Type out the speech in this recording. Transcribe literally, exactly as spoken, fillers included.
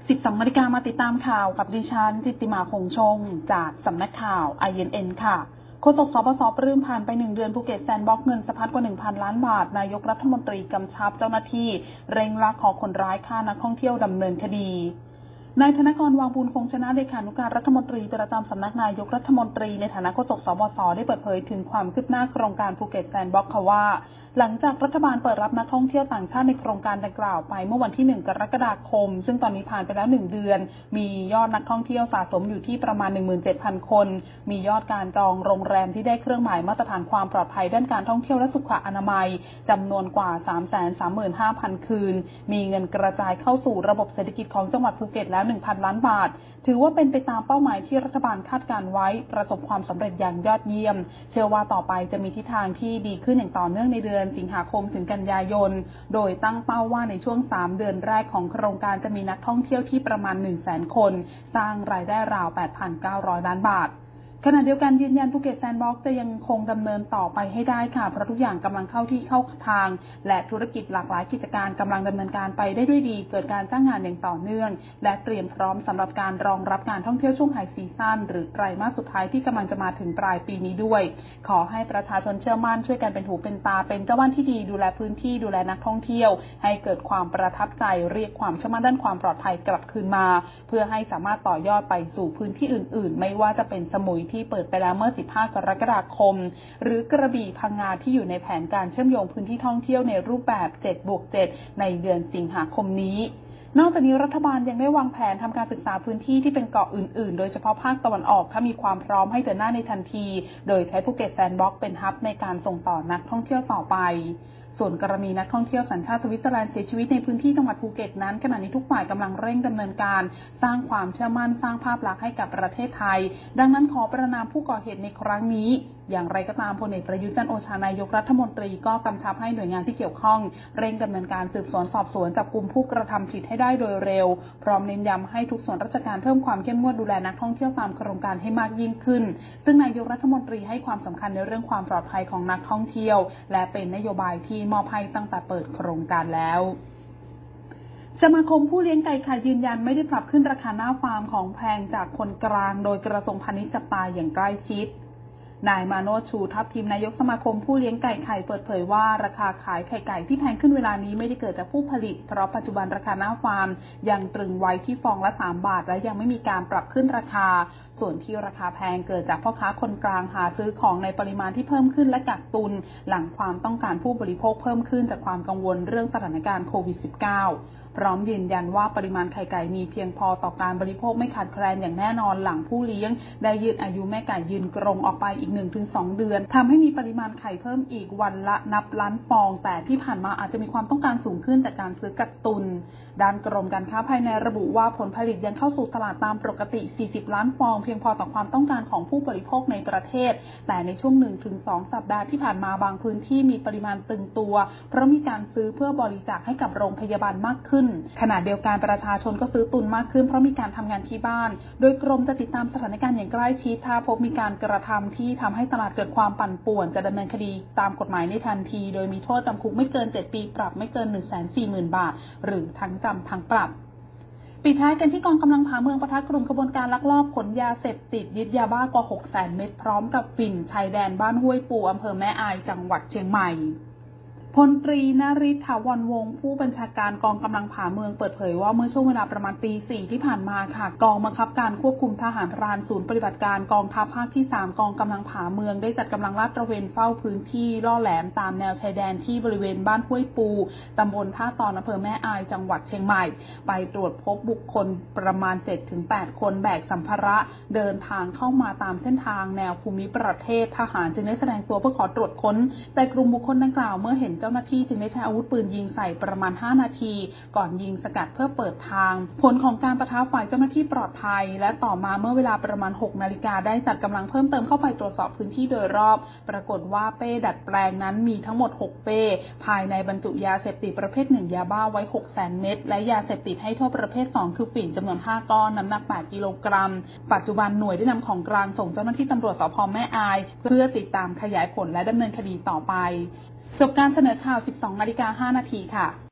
สิบสองนาฬิกามาติดตามข่าวกับดิฉันจิตติมาคงชงจากสำนักข่าว ไอ เอ็น เอ็น ค่ะโฆษก สปส.ปลื้มผ่านไปหนึ่งเดือนภูเก็ตแซนด์บ็อกซ์เงินสะพัดกว่า หนึ่งพัน ล้านบาทนายกรัฐมนตรีกำชับเจ้าหน้าที่เร่งล่าคอคนร้ายฆ่านักท่องเที่ยวดำเนินคดีนายธนกร วังบุญคงชนะเลขานุการรัฐมนตรีประจำสำนักนายกรัฐมนตรีในฐานะโฆษก สปส.ได้เปิดเผยถึงความคืบหน้าโครงการภูเก็ตแซนด์บ็อกซ์ว่าหลังจากรัฐบาลเปิดรับนักท่องเที่ยวต่างชาติในโครงการดังกล่าวไปเมื่อวันที่หนึ่งกรกฎาคมซึ่งตอนนี้ผ่านไปแล้วหนึ่งเดือนมียอดนักท่องเที่ยวสะสมอยู่ที่ประมาณ หนึ่งหมื่นเจ็ดพัน คนมียอดการจองโรงแรมที่ได้เครื่องหมายมาตรฐานความปลอดภัยด้านการท่องเที่ยวและสุขอนามัยจำนวนกว่า สามแสนสามหมื่นห้าพัน คืนมีเงินกระจายเข้าสู่ระบบเศรษฐกิจของจังหวัดภูเก็ตแล้ว หนึ่งพัน ล้านบาทถือว่าเป็นไปตามเป้าหมายที่รัฐบาลคาดการไว้ประสบความสำเร็จอย่างยอดเยี่ยมเชื่อว่าต่อไปจะมีทิศทางที่ดีขึ้นอย่างต่อเนื่องในเดือนสิงหาคมถึงกันยายนโดยตั้งเป้าว่าในช่วงสามเดือนแรกของโครงการจะมีนักท่องเที่ยวที่ประมาณ หนึ่งแสน คนสร้างรายได้ราว แปดพันเก้าร้อย ล้านบาทขณะเดียวกันยืนยันภูเก็ตแซนด์บ็อกซ์จะยังคงดำเนินต่อไปให้ได้ค่ะเพราะทุกอย่างกำลังเข้าที่เข้าทางและธุรกิจหลากหลายกิจการกำลังดำเนินการไปได้ด้วยดีเกิดการจ้างงานอย่างต่อเนื่องและเตรียมพร้อมสำหรับการรองรับการท่องเที่ยวช่วงไฮซีซั่นหรือไตรมาสสุดท้ายที่กำลังจะมาถึงปลายปีนี้ด้วยขอให้ประชาชนเชื่อมั่นช่วยกันเป็นหูเป็นตาเป็นเจ้าบ้านที่ดีดูแลพื้นที่ดูแลนักท่องเที่ยวให้เกิดความประทับใจเรียกความเชื่อมั่นด้านความปลอดภัยกลับคืนมาเพื่อให้สามารถต่อยอดไปสู่พื้นที่อื่นๆไม่ว่าจะเป็นสมุยที่เปิดไปแล้วเมื่อสิบห้ากรกฎาคมหรือกระบี่พังงาที่อยู่ในแผนการเชื่อมโยงพื้นที่ท่องเที่ยวในรูปแบบ เจ็ดบวกเจ็ด ในเดือนสิงหาคมนี้นอกจากนี้รัฐบาลยังได้วางแผนทำการศึกษาพื้นที่ที่เป็นเกาะอื่นๆโดยเฉพาะภาคตะวันออกถ้ามีความพร้อมให้เดินหน้าในทันทีโดยใช้ภูเก็ตแซนด์บ็อกซ์เป็นฮับในการส่งต่อนักท่องเที่ยวต่อไปส่วนกรณีนักท่องเที่ยวสัญชาติสวิตเซอร์แลนด์เสียชีวิตในพื้นที่จังหวัดภูเก็ตนั้นขณะนี้ทุกฝ่ายกำลังเร่งดำเนินการสร้างความเชื่อมั่นสร้างภาพลักษณ์ให้กับประเทศไทยดังนั้นขอประณามผู้ก่อเหตุในครั้งนี้อย่างไรก็ตามพลเอกประยุทธ์จันทร์โอชานายกรัฐมนตรีก็กำชับให้หน่วยงานที่เกี่ยวข้องเร่งดำเนินการสืบสวนสอบสวนจับกุมผู้กระทำผิดให้ได้โดยเร็วพร้อมเน้นย้ำให้ทุกส่วนราชการเพิ่มความเข้มงวดดูแลนักท่องเที่ยวตามโครงการให้มากยิ่งขึ้นซึ่งนายกรัฐมนตรีให้ความสำคัญในเรื่องความปลอดภัยของนักท่องเที่ยวและเป็นนโยบายที่มอบให้ตั้งแต่เปิดโครงการแล้วสมาคมผู้เลี้ยงไก่ไข่ยืนยันไม่ได้ปรับขึ้นราคาหน้าฟาร์มของแพงจากคนกลางโดยกระทรวงพาณิชย์จับตาอย่างใกล้ชิดนายมาโนชชูทัพทิมนายกสมาคมผู้เลี้ยงไก่ไข่เปิดเผยว่าราคาขายไข่ไก่ที่แพงขึ้นเวลานี้ไม่ได้เกิดจากผู้ผลิตเพราะปัจจุบันราคาหน้าฟาร์มยังตรึงไว้ที่ฟองละสามบาทและยังไม่มีการปรับขึ้นราคาส่วนที่ราคาแพงเกิดจากพ่อค้าคนกลางหาซื้อของในปริมาณที่เพิ่มขึ้นและกักตุนหลังความต้องการผู้บริโภคเพิ่มขึ้นจากความกังวลเรื่องสถานการณ์โควิด สิบเก้า พร้อมยืนยันว่าปริมาณไข่ไก่มีเพียงพอต่อการบริโภคไม่ขาดแคลนอย่างแน่นอนหลังผู้เลี้ยงได้ยืดอายุแม่ไก่ยืนกรงออกไปอีก หนึ่งถึงสอง เดือนทำให้มีปริมาณไข่เพิ่มอีกวันละนับล้านฟองแต่ที่ผ่านมาอาจจะมีความต้องการสูงขึ้นจากการซื้อกักตุนด้านกรมการค้าภายในระบุว่าผลผลิตยังเข้าสู่ตลาดตามปกติสี่สิบล้านฟองเพียงพอต่อความต้องการของผู้บริโภคในประเทศแต่ในช่วง หนึ่งถึงสอง สัปดาห์ที่ผ่านมาบางพื้นที่มีปริมาณตึงตัวเพราะมีการซื้อเพื่อบริจาคให้กับโรงพยาบาลมากขึ้นขณะเดียวกันประชาชนก็ซื้อตุนมากขึ้นเพราะมีการทำงานที่บ้านโดยกรมจะติดตามสถานการณ์อย่างใกล้ชิดถ้าพบมีการกระทำที่ทำให้ตลาดเกิดความปั่นป่วนจะดำเนินคดีตามกฎหมายในทันทีโดยมีโทษจำคุกไม่เกินเจ็ดปีปรับไม่เกิน หนึ่งแสนสี่หมื่น บาทหรือทั้งจำทั้งปรับปิดท้ายกันที่กองกำลังผาเมืองปะทะกลุ่มขบวนการลักลอบขนยาเสพติดยึดยาบ้ากว่า หกแสน เม็ดพร้อมกับฝิ่นชายแดนบ้านห้วยปูอำเภอแม่อายจังหวัดเชียงใหม่พลตรีนฤทธิ์ ถาวรวงศ์ผู้บัญชาการกองกำลังผาเมืองเปิดเผยว่าเมื่อช่วงเวลาประมาณตีสี่ที่ผ่านมาค่ะกองบังคับการควบคุมทหารพรานศูนย์ปฏิบัติการกองทัพภาคที่สามกองกำลังผาเมืองได้จัดกำลังลาดตระเวนเฝ้าพื้นที่ล่อแหลมตามแนวชายแดนที่บริเวณบ้านห้วยปูตำบลท่าตอนอำเภอแม่อายจังหวัดเชียงใหม่ไปตรวจพบบุคคลประมาณ เจ็ดถึงแปด คนแบกสัมภาระเดินทางเข้ามาตามเส้นทางแนวภูมิประเทศทหารจึงได้แสดงตัวเพื่อขอตรวจค้นแต่กลุ่มบุคคลดังกล่าวเมื่อเห็นเจ้าหน้าที่จึงได้ใช้อาวุธปืนยิงใส่ประมาณห้านาทีก่อนยิงสกัดเพื่อเปิดทางผลของการปะทะฝ่ายเจ้าหน้าที่ปลอดภัยและต่อมาเมื่อเวลาประมาณหกนาฬิกาได้จัดกำลังเพิ่มเติมเข้าไปตรวจสอบพื้นที่โดยรอบปรากฏว่าเป้ดัดแปลงนั้นมีทั้งหมดหกเป้ภายในบรรจุยาเสพติดประเภทหนึ่งยาบ้าไว้ หกแสน เม็ดและยาเสพติดให้โทษประเภทสองคือฝิ่นจำนวนห้าก้อนน้ำหนักแปดกิโลกรัมปัจจุบันหน่วยได้นำของกลางส่งเจ้าหน้าที่ตำรวจสภ.แม่อายเพื่อติดตามขยายผลและดำเนินคดีต่อไปจบการเสนอข่าว สิบสองนาฬิกาห้านาทีค่ะ